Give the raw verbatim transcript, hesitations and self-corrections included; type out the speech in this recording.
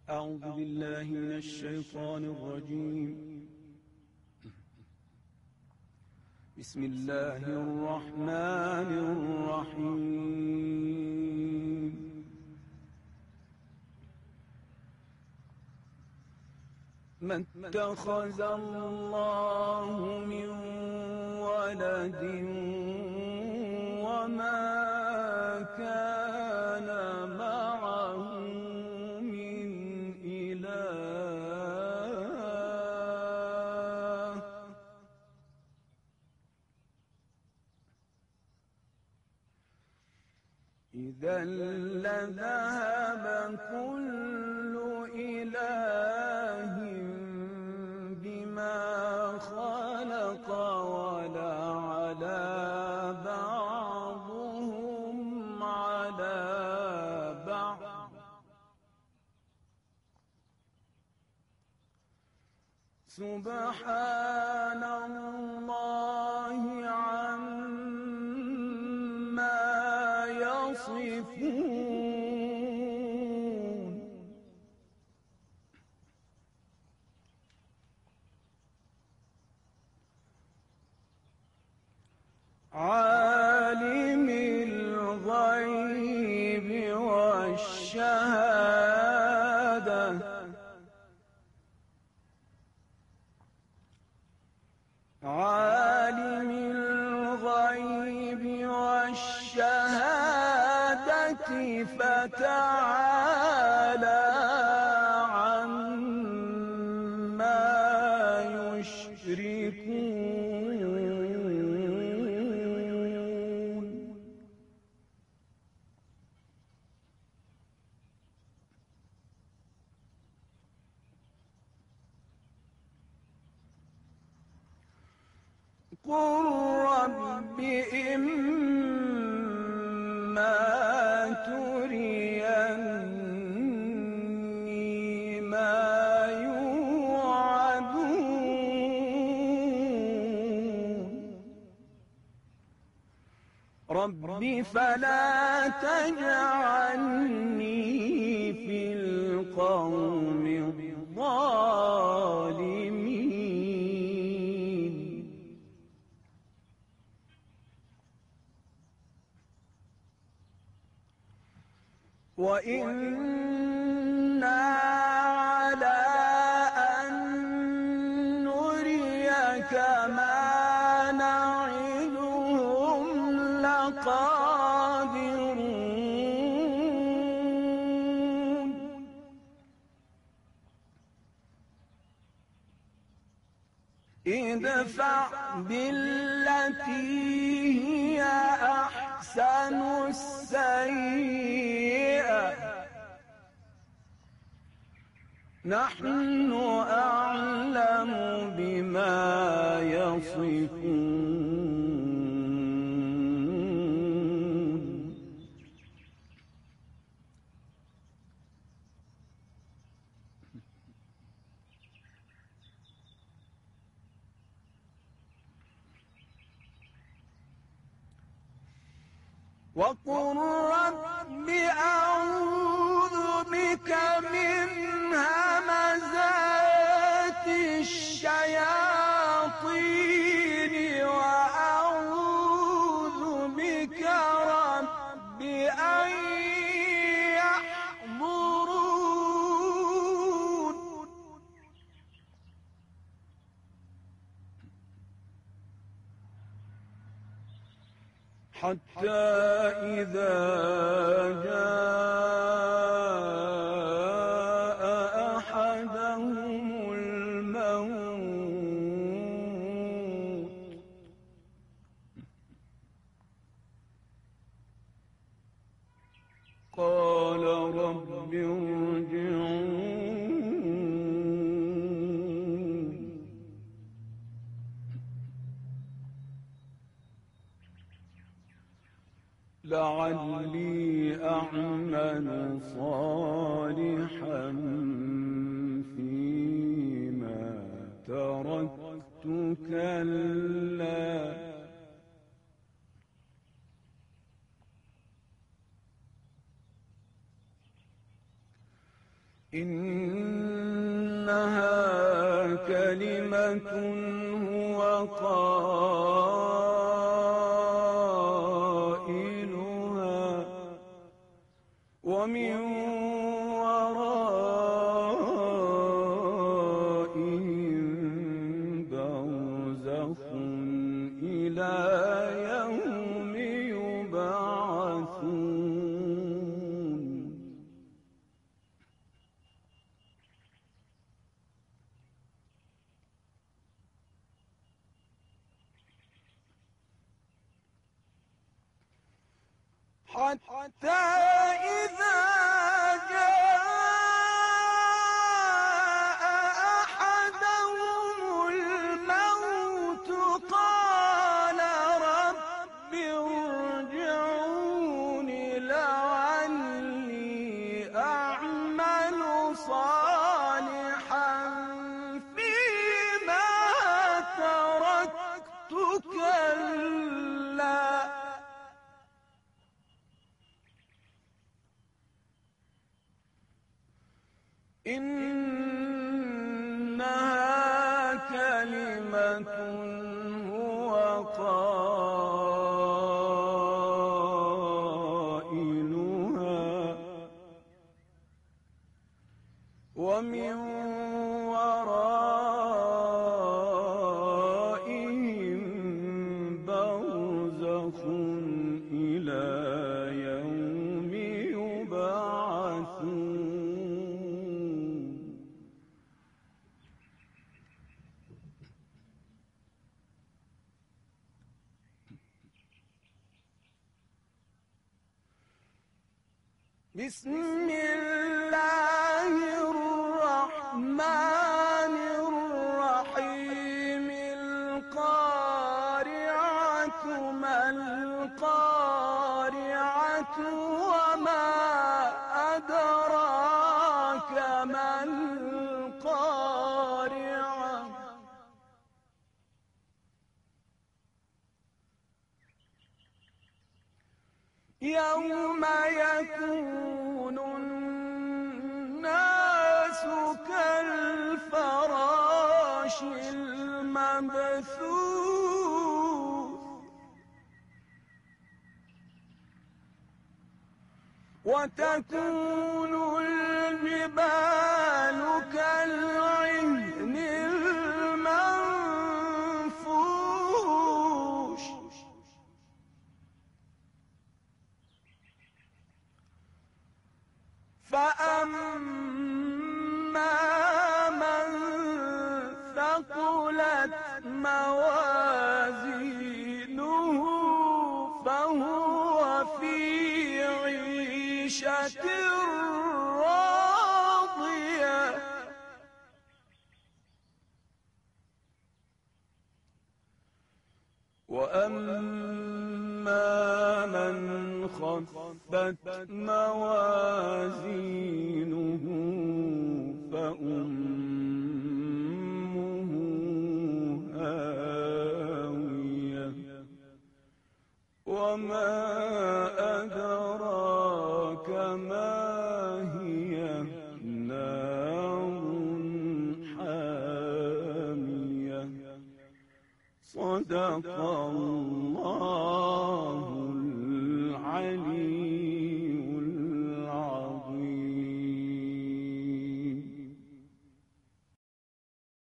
أعوذ بالله من الشيطان الرجيم. بسم الله الرحمن الرحيم. ما اتخذ الله من ولد وما كان معه من إله إذا لذهب كل إله بما خلق ولعلى بعضهم على بعض سبحان الله عما يصفون. عالم الغيب والشهادة عالم الغيب والشهادة فتعالى عما يشركون. قل رب إما تريني ما يوعدون رب فلا تجعلني في القوم الظالمين. وإنا على أن نريك ما نعدهم لقادرون. ادفع بالتي هي أحسن السيئة نحن أعلم بما يصفون. وقل رب أعوذ بك من همزات الشياطين وأعوذ بك رب أن يحضرون. حتى إذا جاء أحدهم الموت قال رب ارجعون لعلي أعمل صالحا فيما تركت كلا إنها كلمة هو قائلها ومن ورائهم برزخ إلى يوم يبعثون. حتى إذا جاء أحدهم الموت قال رب ارجعون لعلي أعمل صالحا فيما تركت كلا إنها كلمة هو قائلها ومن ورائهم برزخ إلى يوم يبعثون. بسم الله الرحمن الرحيم. القارعة ما القارعة وما أدراك ما القارعة يوم يكون الناس كالفراش المبثوث وتكون الجبال كالعهن المنفوش فأما من ثقلت موازينه فهو في عيشة راضية وأما من خفت موازينه فأمه هاوية وما أدراك ما هي نار حامية. صدق الله